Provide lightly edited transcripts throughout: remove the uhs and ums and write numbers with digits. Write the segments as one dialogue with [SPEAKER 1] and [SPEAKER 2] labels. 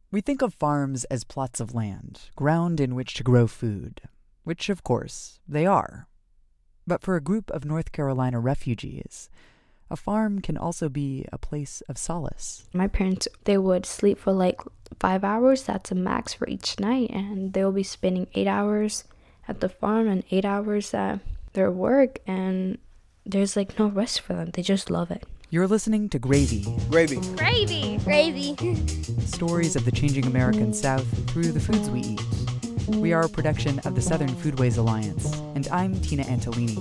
[SPEAKER 1] We think of farms as plots of land, ground in which to grow food, which, of course, they are. But for a group of North Carolina refugees, a farm can also be a place of solace.
[SPEAKER 2] My parents, they would sleep for like 5 hours. That's a max for each night. And they'll be spending 8 hours at the farm and 8 hours at their work. And there's like no rest for them. They just love it.
[SPEAKER 1] You're listening to Gravy.
[SPEAKER 3] Gravy.
[SPEAKER 4] Gravy. Gravy.
[SPEAKER 1] Stories of the changing American South through the foods we eat. We are a production of the Southern Foodways Alliance, and I'm Tina Antolini.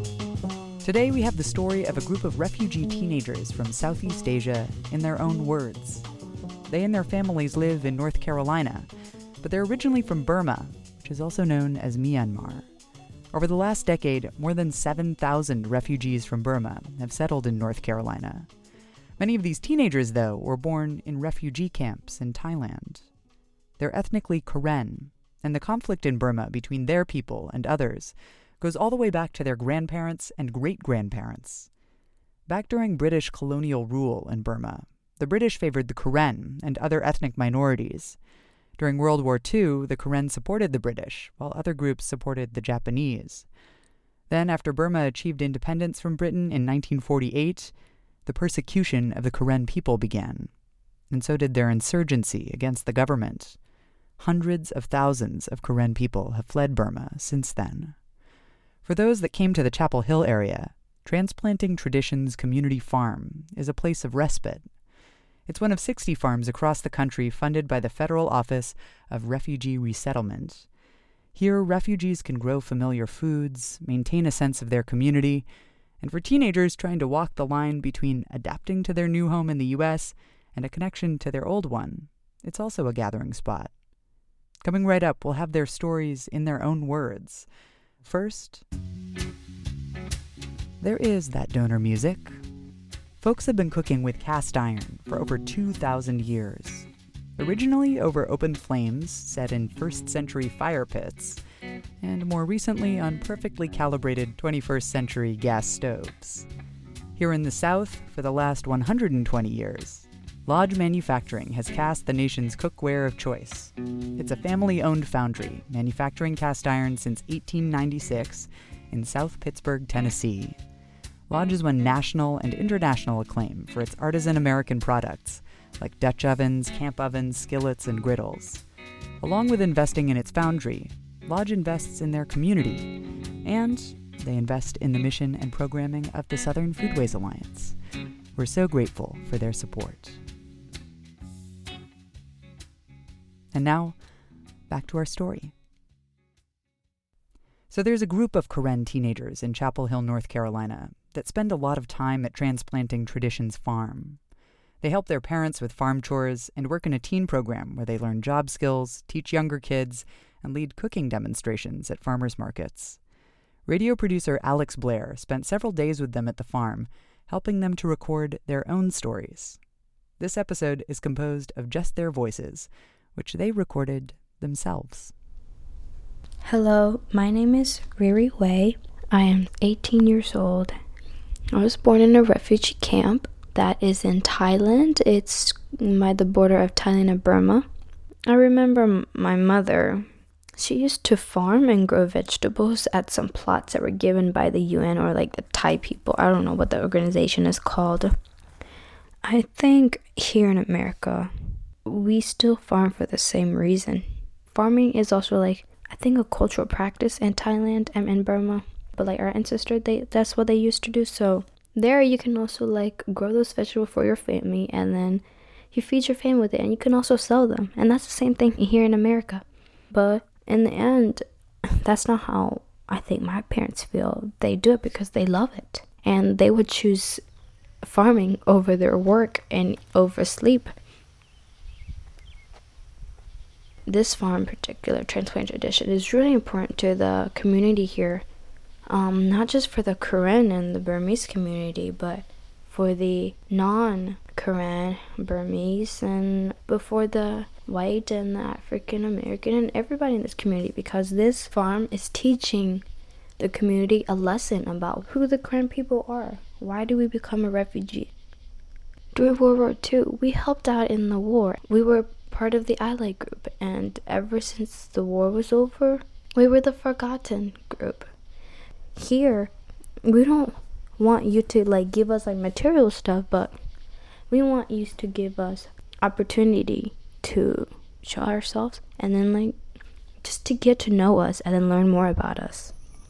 [SPEAKER 1] Today we have the story of a group of refugee teenagers from Southeast Asia in their own words. They and their families live in North Carolina, but they're originally from Burma, which is also known as Myanmar. Over the last decade, more than 7,000 refugees from Burma have settled in North Carolina. Many of these teenagers, though, were born in refugee camps in Thailand. They're ethnically Karen, and the conflict in Burma between their people and others goes all the way back to their grandparents and great-grandparents. Back during British colonial rule in Burma, the British favored the Karen and other ethnic minorities. During World War II, the Karen supported the British, while other groups supported the Japanese. Then, after Burma achieved independence from Britain in 1948, the persecution of the Karen people began, and so did their insurgency against the government. Hundreds of thousands of Karen people have fled Burma since then. For those that came to the Chapel Hill area, Transplanting Traditions Community Farm is a place of respite. It's one of 60 farms across the country funded by the Federal Office of Refugee Resettlement. Here, refugees can grow familiar foods, maintain a sense of their community, and for teenagers trying to walk the line between adapting to their new home in the U.S. and a connection to their old one, it's also a gathering spot. Coming right up, we'll have their stories in their own words. First, there is that donor music. Folks have been cooking with cast iron for over 2,000 years. Originally over open flames set in first-century fire pits, and more recently on perfectly calibrated 21st-century gas stoves. Here in the South, for the last 120 years, Lodge Manufacturing has cast the nation's cookware of choice. It's a family-owned foundry, manufacturing cast iron since 1896 in South Pittsburgh, Tennessee. Lodge has won national and international acclaim for its artisan American products, like Dutch ovens, camp ovens, skillets, and griddles. Along with investing in its foundry, Lodge invests in their community, and they invest in the mission and programming of the Southern Foodways Alliance. We're so grateful for their support. And now, back to our story. So there's a group of Karen teenagers in Chapel Hill, North Carolina, that spend a lot of time at Transplanting Traditions Farm. They help their parents with farm chores and work in a teen program where they learn job skills, teach younger kids, and lead cooking demonstrations at farmers markets. Radio producer Alex Blair spent several days with them at the farm, helping them to record their own stories. This episode is composed of just their voices, which they recorded themselves.
[SPEAKER 2] Hello, my name is Riri Wei. I am 18 years old. I was born in a refugee camp that is in Thailand. It's by the border of Thailand and Burma. I remember my mother. She used to farm and grow vegetables at some plots that were given by the UN or like the Thai people. I don't know what the organization is called. I think here in America, we still farm for the same reason. Farming is also like, I think, a cultural practice in Thailand and in Burma. But like our ancestors, that's what they used to do. So there you can also like grow those vegetables for your family, and then you feed your family with it, and you can also sell them. And that's the same thing here in America. But in the end, that's not how I think my parents feel. They do it because they love it. And they would choose farming over their work and over sleep. This farm in particular, Transplant Tradition, is really important to the community here. Not just for the Karen and the Burmese community, but for the non-Karen Burmese and before the white and the African American and everybody in this community, because this farm is teaching the community a lesson about who the Karen people are. Why do we become a refugee? During World War II, we helped out in the war. We were part of the ally group, and ever since the war was over, we were the forgotten group. Here, we don't want you to like give us like material stuff, but we want you to give us opportunity to show ourselves, and then like just to get to know us and then learn more about us.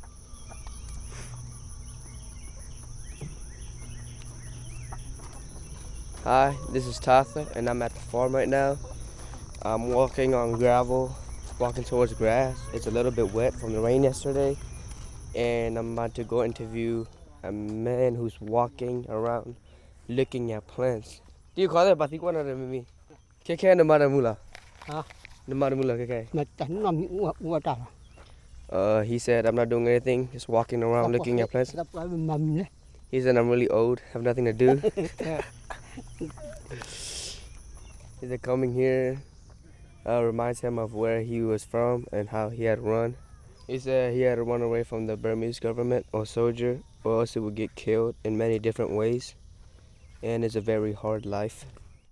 [SPEAKER 3] Hi, this is Tatha, and I'm at the farm right now. I'm walking on gravel, walking towards grass. It's a little bit wet from the rain yesterday, and I'm about to go interview a man who's walking around looking at plants. Do you call it Batikwana Mimi? Keke Namada Mula. Namada Mula Keke. He said, I'm not doing anything, just walking around looking at plants. He said, I'm really old, have nothing to do. He said, coming here reminds him of where he was from and how he had run. He said he had to run away from the Burmese government or soldier, or else he would get killed in many different ways. And it's a very hard life.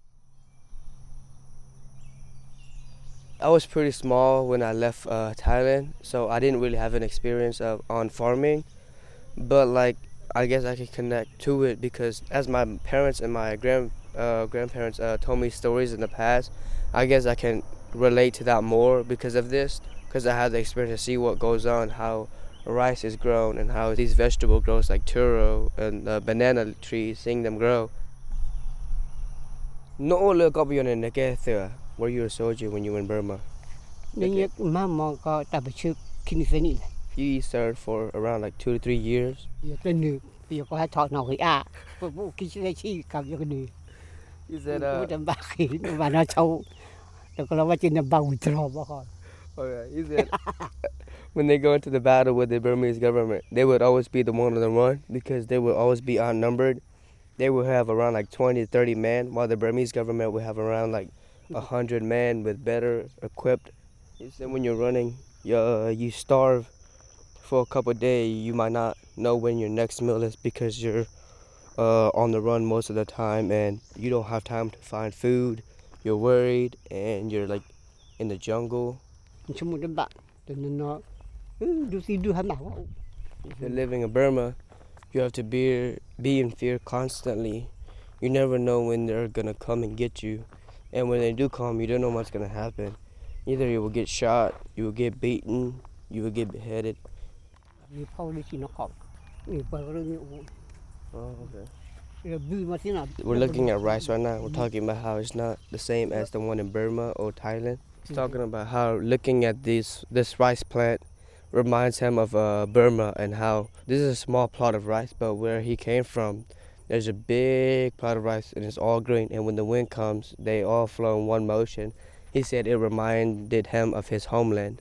[SPEAKER 3] I was pretty small when I left Thailand, so I didn't really have an experience on farming. But like, I guess I can connect to it because as my parents and my grandparents told me stories in the past, I guess I can relate to that more because of this, because I had the experience to see what goes on, how rice is grown and how these vegetable grows like taro and banana trees, seeing them grow. No look up on the were you a soldier when you were in Burma? You served for around like 2 to 3 years. You said he said when they go into the battle with the Burmese government, they would always be the one on the run because they would always be outnumbered. They would have around like 20 to 30 men, while the Burmese government would have around like 100 men with better equipped. He said when you're running, you starve for a couple of days. You might not know when your next meal is because you're on the run most of the time and you don't have time to find food. You're worried and you're like in the jungle. If you're living in Burma, you have to be in fear constantly. You never know when they're gonna come and get you. And when they do come, you don't know what's gonna happen. Either you will get shot, you will get beaten, you will get beheaded. Oh, okay. We're looking at rice right now. We're talking about how it's not the same as the one in Burma or Thailand. He's talking about how looking at this rice plant reminds him of Burma and how this is a small plot of rice, but where he came from, there's a big plot of rice and it's all green. And when the wind comes, they all flow in one motion. He said it reminded him of his homeland.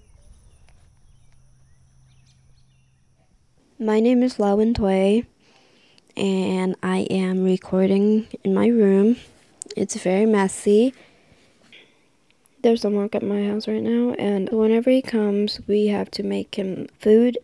[SPEAKER 2] My name is Lauwen Tui, and I am recording in my room. It's very messy. There's some work at my house right now, and whenever he comes, we have to make him food.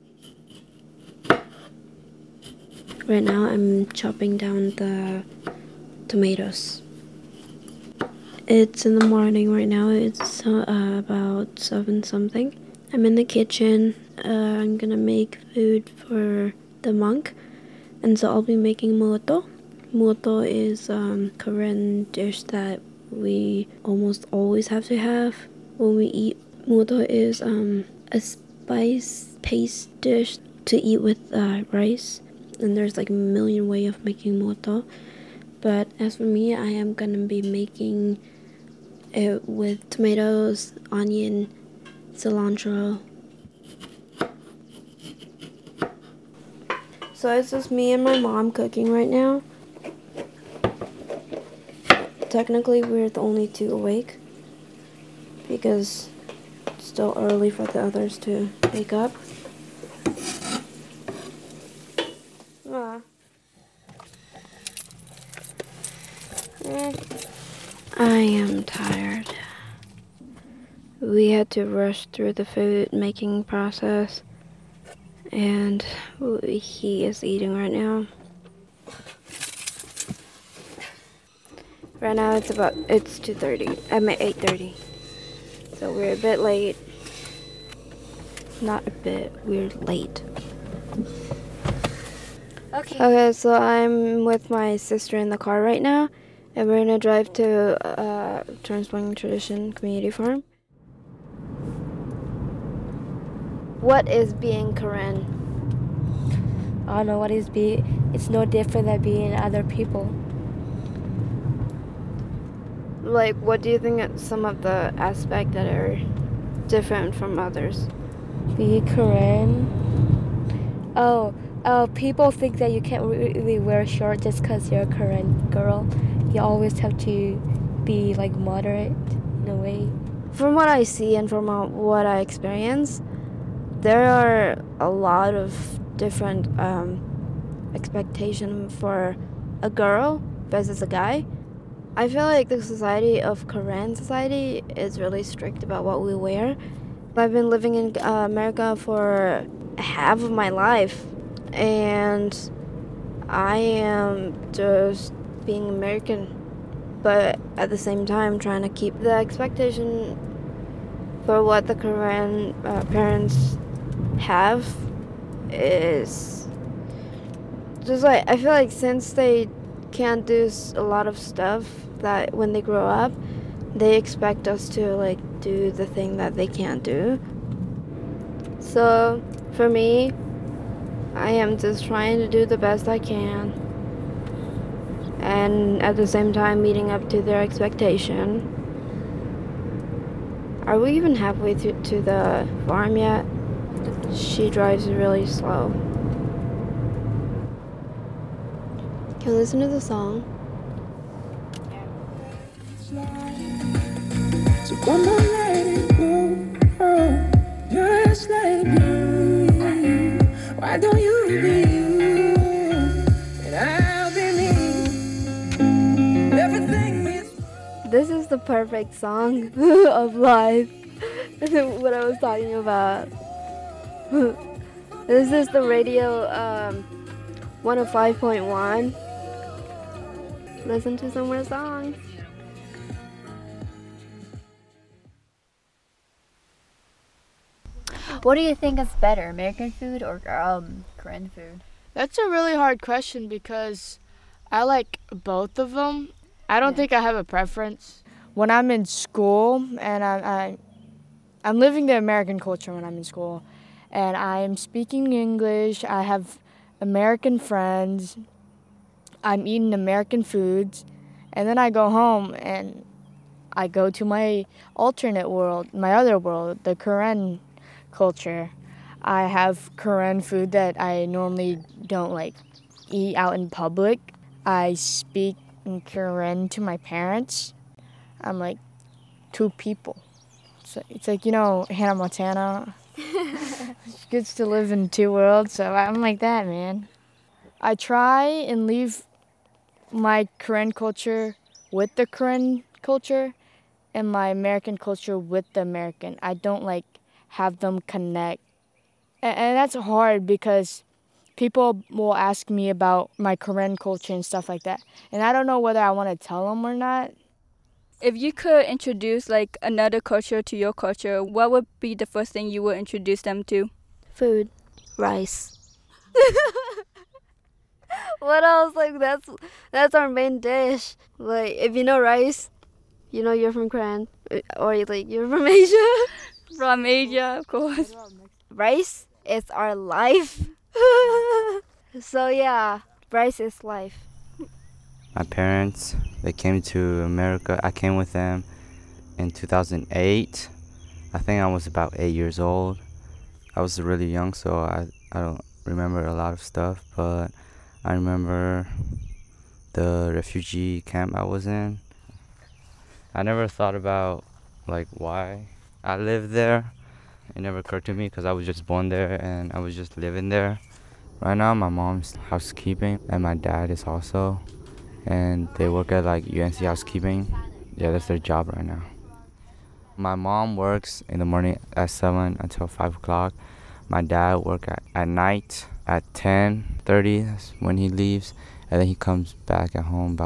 [SPEAKER 2] Right now, I'm chopping down the tomatoes. It's in the morning right now. It's about 7 something. I'm in the kitchen. I'm gonna make food for the monk, and so I'll be making muoto. Muoto is a Korean dish that we almost always have to have when we eat. Muoto is a spice paste dish to eat with rice, and there's like a million ways of making muoto. But as for me, I am gonna be making it with tomatoes, onion, cilantro. So it's just me and my mom cooking right now. Technically, we're the only two awake because it's still early for the others to wake up. I am tired. We had to rush through the food making process, and he is eating right now. Right now it's 2:30. I'm at 8:30. So we're a bit late. Not a bit, we're late. Okay, so I'm with my sister in the car right now, and we're gonna drive to Transpoint Tradition Community Farm. What is being Karen?
[SPEAKER 4] I don't know what is it's no different than being other people.
[SPEAKER 2] Like, what do you think are some of the aspects that are different from others?
[SPEAKER 4] Be Korean. People think that you can't really wear short just because you're a Korean girl. You always have to be like moderate in a way.
[SPEAKER 2] From what I see and from what I experience, there are a lot of different expectations for a girl versus a guy. I feel like the society of Korean society is really strict about what we wear. I've been living in America for half of my life, and I am just being American, but at the same time trying to keep the expectation for what the Korean parents have is just like, I feel like since they can't do a lot of stuff that when they grow up, they expect us to like do the thing that they can't do. So for me, I am just trying to do the best I can, and at the same time meeting up to their expectation. Are we even halfway to the farm yet? She drives really slow. Can you listen to the song?
[SPEAKER 5] So come on, let it go. Just let it be. Why don't you be you? And I'll be me. Everything is.
[SPEAKER 2] This is the perfect song of life. What I was talking about. This is the radio 105.1. Listen to some more songs.
[SPEAKER 6] What do you think is better, American food or Korean food?
[SPEAKER 7] That's a really hard question because I like both of them. I don't think I have a preference. When I'm in school and I'm living the American culture when I'm in school, and I'm speaking English, I have American friends, I'm eating American foods, and then I go home and I go to my alternate world, my other world, the Korean culture. I have Korean food that I normally don't like eat out in public. I speak in Korean to my parents. I'm like two people. So it's like, Hannah Montana. She gets to live in two worlds, so I'm like that, man. I try and leave my Korean culture with the Korean culture and my American culture with the American. I don't like have them connect. And that's hard because people will ask me about my Korean culture and stuff like that. And I don't know whether I want to tell them or not.
[SPEAKER 8] If you could introduce like another culture to your culture, what would be the first thing you would introduce them to?
[SPEAKER 2] Food. Rice. What else? Like that's our main dish. Like if you know rice, you know you're from Korea, or like you're from Asia.
[SPEAKER 8] From Asia, of course.
[SPEAKER 2] Rice is our life. So yeah, rice is life.
[SPEAKER 9] My parents, they came to America. I came with them in 2008. I think I was about 8 years old. I was really young, so I don't remember a lot of stuff, but I remember the refugee camp I was in. I never thought about like why I lived there. It never occurred to me because I was just born there and I was just living there. Right now my mom's housekeeping and my dad is also, and they work at like UNC housekeeping. Yeah, that's their job right now. My mom works in the morning at 7 until 5 o'clock. My dad works at night at 10:30, that's when he leaves, and then he comes back at home about like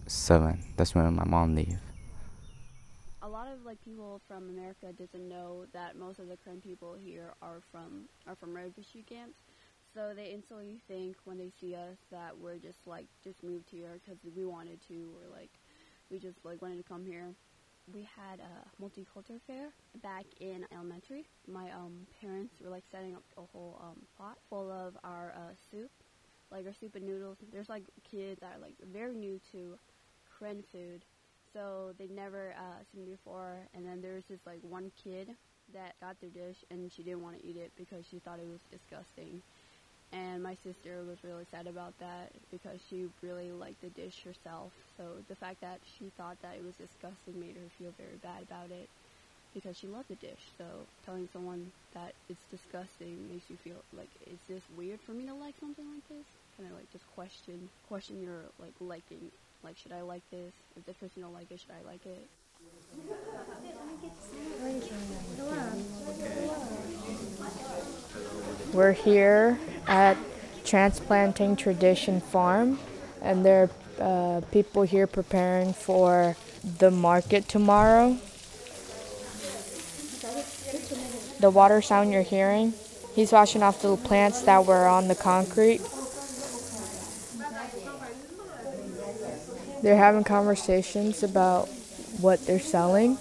[SPEAKER 9] 7. That's when my mom leave.
[SPEAKER 10] A lot of people from America doesn't know that most of the Korean people here are from refugee camps. So they instantly think when they see us that we're just moved here because we wanted to, or we just wanted to come here. We had a multicultural fair back in elementary. My parents were setting up a whole pot full of our soup, our soup and noodles. There's kids that are very new to Korean food, so they'd never seen it before. And then there was this one kid that got their dish and she didn't want to eat it because she thought it was disgusting. And my sister was really sad about that because she really liked the dish herself. So the fact that she thought that it was disgusting made her feel very bad about it because she loved the dish. So telling someone that it's disgusting makes you feel is this weird for me to like something like this? Kind of just question your liking. Should I like this? If this person don't like it, should I like it?
[SPEAKER 7] We're here at Transplanting Tradition Farm, and there are people here preparing for the market tomorrow. The water sound you're hearing, he's washing off the plants that were on the concrete. They're having conversations about what they're selling.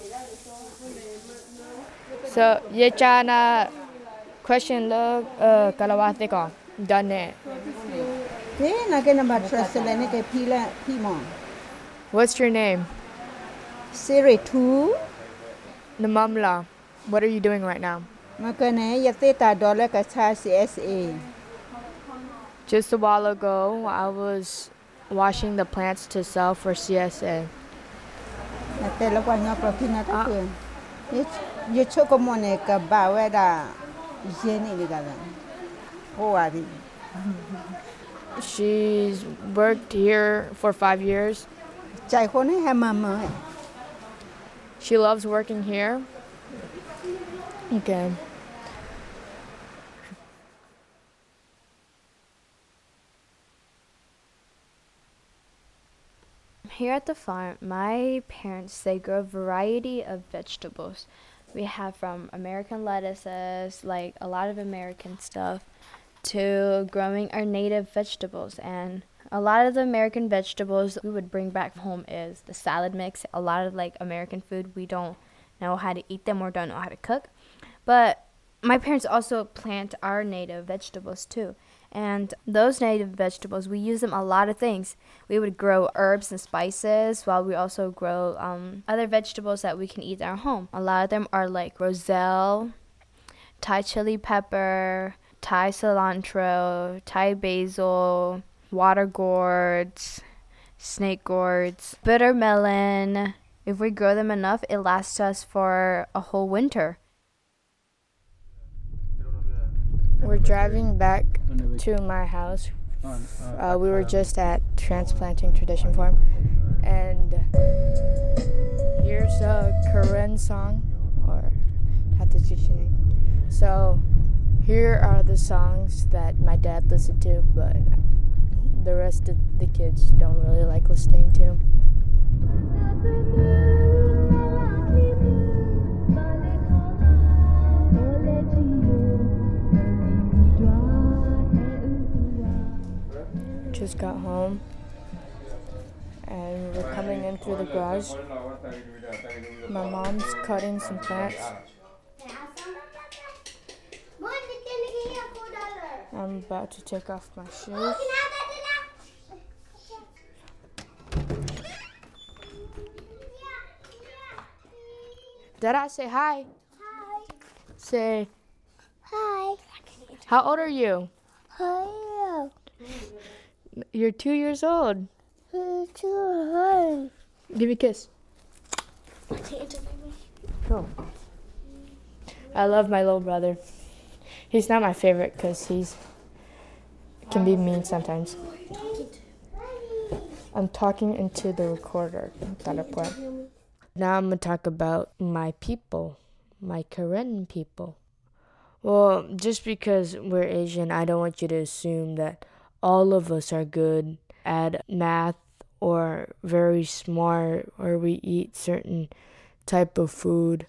[SPEAKER 7] So, Yechana question look kalawate ko done. What's your name?
[SPEAKER 11] Siri 2.
[SPEAKER 7] Namamla. What are you doing right now?
[SPEAKER 11] CSA.
[SPEAKER 7] Just a while ago, I was washing the plants to sell for CSA. She's worked here for 5 years. She loves working here. Okay.
[SPEAKER 2] Here at the farm, my parents, they grow a variety of vegetables. We have from American lettuces, a lot of American stuff, to growing our native vegetables. And a lot of the American vegetables we would bring back home is the salad mix. A lot of American food, we don't know how to eat them or don't know how to cook. But my parents also plant our native vegetables too. And those native vegetables, we use them a lot of things. We would grow herbs and spices while we also grow other vegetables that we can eat at our home. A lot of them are roselle, Thai chili pepper, Thai cilantro, Thai basil, water gourds, snake gourds, bitter melon. If we grow them enough, it lasts us for a whole winter.
[SPEAKER 7] We're driving back to my house. We were just at Transplanting Tradition Farm, and here's a Korean song, or so here are the songs that my dad listened to, but the rest of the kids don't really like listening to. Just got home and we're coming in through the garage. My mom's cutting some plants. I'm about to take off my shoes. Dada, say hi.
[SPEAKER 12] Hi.
[SPEAKER 7] Say
[SPEAKER 12] Hi.
[SPEAKER 7] How old are you?
[SPEAKER 12] Hi.
[SPEAKER 7] You're 2 years old.
[SPEAKER 12] Hi.
[SPEAKER 7] Give me a kiss. Cool. I love my little brother. He's not my favorite because he's can be mean sometimes. I'm talking into the recorder. Now I'm going to talk about my people, my Korean people. Well, just because we're Asian, I don't want you to assume that all of us are good at math or very smart, or we eat certain type of food.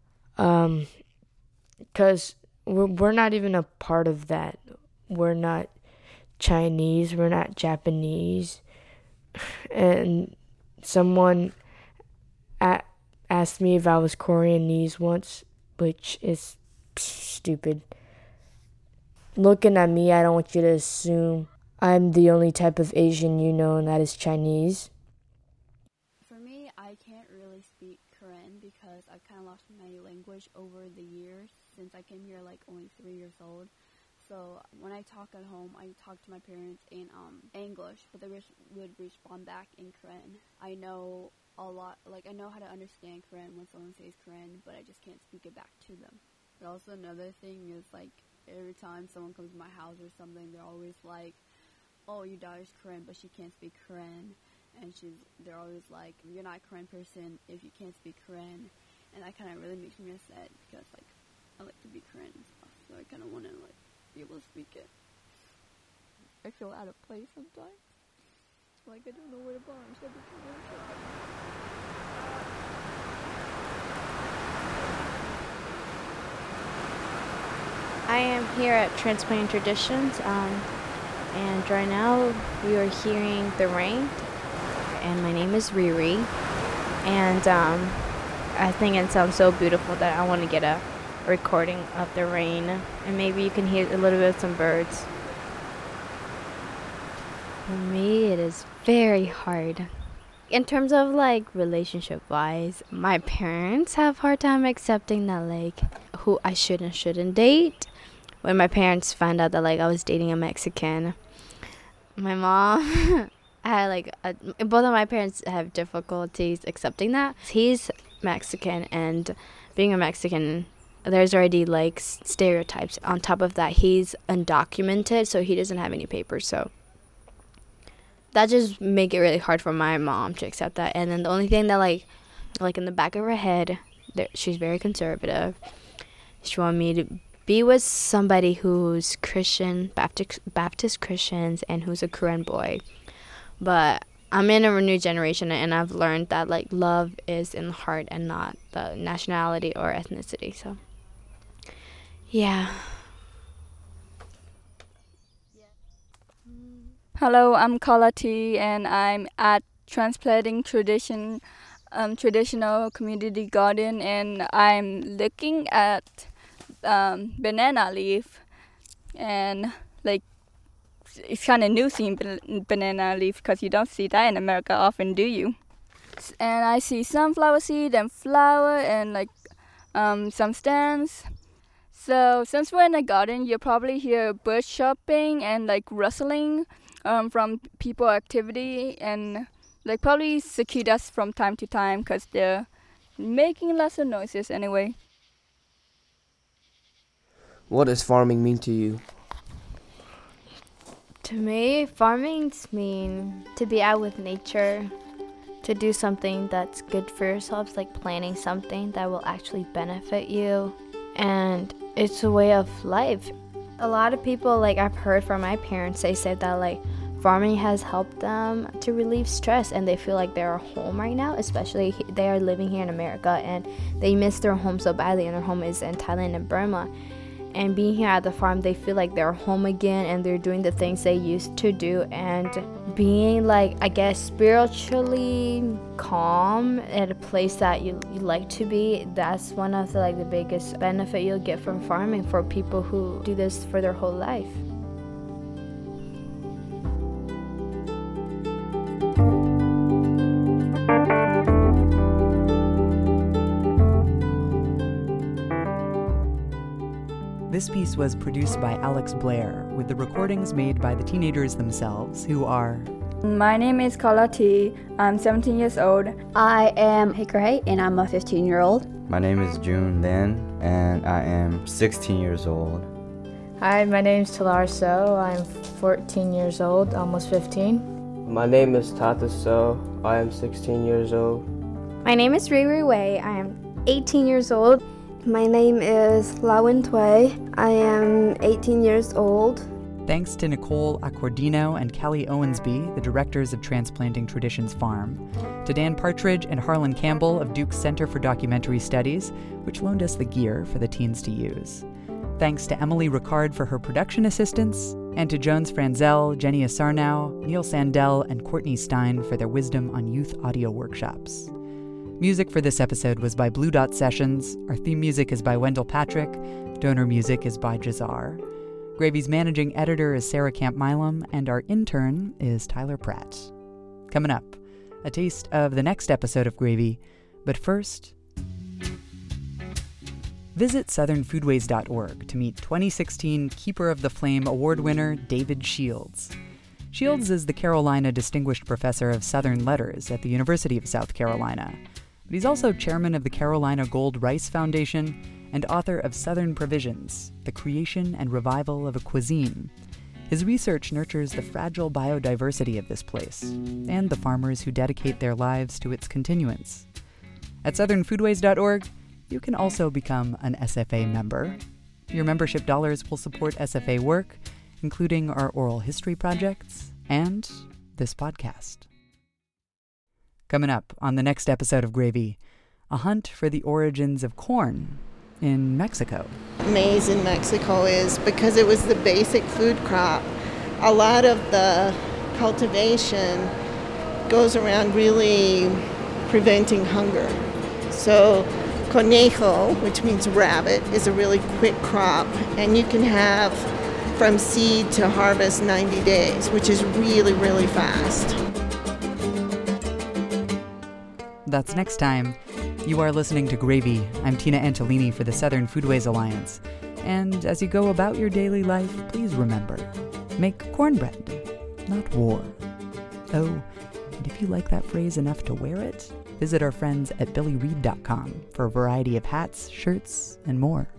[SPEAKER 7] 'Cause we're not even a part of that. We're not Chinese, we're not Japanese. And someone asked me if I was Koreanese once, which is stupid. Looking at me, I don't want you to assume I'm the only type of Asian you know, and that is Chinese.
[SPEAKER 10] For me, I can't really speak Korean because I've kind of lost my language over the years since I came here like only 3 years old. So when I talk at home, I talk to my parents in English, but they would respond back in Korean. I know a lot, I know how to understand Korean when someone says Korean, but I just can't speak it back to them. But also another thing is every time someone comes to my house or something, they're always like, "Oh, your daughter's Korean, but she can't speak Korean." And they're always like, "You're not a Korean person if you can't speak Korean." And that kind of really makes me upset because I like to be Korean and stuff, so I kind of want to be able to speak it. I feel out of place sometimes. I don't know where to belong.
[SPEAKER 2] I am here at Transplanting Traditions, and right now we are hearing the rain. And my name is Riri, and I think it sounds so beautiful that I want to get a recording of the rain, and maybe you can hear a little bit of some birds. For me, it is very hard. In terms of relationship wise, my parents have a hard time accepting that who I should and shouldn't date. When my parents found out that I was dating a Mexican, my mom I had both of my parents have difficulties accepting that. He's Mexican, and being a Mexican, there's already stereotypes. On top of that, he's undocumented, so he doesn't have any papers, so that just make it really hard for my mom to accept that. And then the only thing that in the back of her head, she's very conservative. She wanted me to be with somebody who's Christian, Baptist Christians, and who's a Korean boy. But I'm in a new generation, and I've learned that love is in the heart and not the nationality or ethnicity. So yeah.
[SPEAKER 8] Hello, I'm Carla T, and I'm at Transplanting Traditional Community Garden, and I'm looking at banana leaf, and it's kind of new seeing banana leaf because you don't see that in America often, do you? And I see sunflower seed and flower and some stems. So since we're in a garden, you'll probably hear birds chirping and rustling from people activity, and probably cicadas from time to time because they're making lots of noises anyway.
[SPEAKER 3] What does farming mean to you?
[SPEAKER 2] To me, farmings mean to be out with nature, to do something that's good for yourselves, like planting something that will actually benefit you. And it's a way of life. A lot of people, I've heard from my parents, they said that farming has helped them to relieve stress, and they feel like they're home right now, especially they are living here in America and they miss their home so badly, and their home is in Thailand and Burma. And being here at the farm, they feel like they're home again, and they're doing the things they used to do, and being spiritually calm at a place that you like to be. That's one of the biggest benefit you'll get from farming for people who do this for their whole life.
[SPEAKER 1] This piece was produced by Alex Blair, with the recordings made by the teenagers themselves, who are...
[SPEAKER 8] My name is Carla T. I'm 17 years old.
[SPEAKER 13] I am Haker Hay, and I'm a 15-year-old.
[SPEAKER 9] My name is June Lin, and I am 16 years old.
[SPEAKER 7] Hi, my name is Talar So. I'm 14 years old, almost 15.
[SPEAKER 3] My name is Tata So. I am 16 years old.
[SPEAKER 14] My name is Riri Wei. I am 18 years old.
[SPEAKER 15] My name is Lawin Tway. I am 18 years old.
[SPEAKER 1] Thanks to Nicole Accordino and Kelly Owensby, the directors of Transplanting Traditions Farm, to Dan Partridge and Harlan Campbell of Duke's Center for Documentary Studies, which loaned us the gear for the teens to use. Thanks to Emily Ricard for her production assistance, and to Jones Franzel, Jenny Asarnow, Neil Sandell, and Courtney Stein for their wisdom on youth audio workshops. Music for this episode was by Blue Dot Sessions. Our theme music is by Wendell Patrick. Donor music is by Jazar. Gravy's managing editor is Sarah Camp Milam, and our intern is Tyler Pratt. Coming up, a taste of the next episode of Gravy, but first, visit southernfoodways.org to meet 2016 Keeper of the Flame Award winner David Shields. Shields is the Carolina Distinguished Professor of Southern Letters at the University of South Carolina, but he's also chairman of the Carolina Gold Rice Foundation and author of Southern Provisions, The Creation and Revival of a Cuisine. His research nurtures the fragile biodiversity of this place and the farmers who dedicate their lives to its continuance. At southernfoodways.org, you can also become an SFA member. Your membership dollars will support SFA work, including our oral history projects and this podcast. Coming up on the next episode of Gravy, a hunt for the origins of corn in Mexico.
[SPEAKER 11] Maize in Mexico is because it was the basic food crop. A lot of the cultivation goes around really preventing hunger. So conejo, which means rabbit, is a really quick crop, and you can have from seed to harvest 90 days, which is really, really fast.
[SPEAKER 1] That's next time. You are listening to Gravy. I'm Tina Antolini for the Southern Foodways Alliance. And as you go about your daily life, please remember, make cornbread, not war. Oh, and if you like that phrase enough to wear it, visit our friends at billyreed.com for a variety of hats, shirts, and more.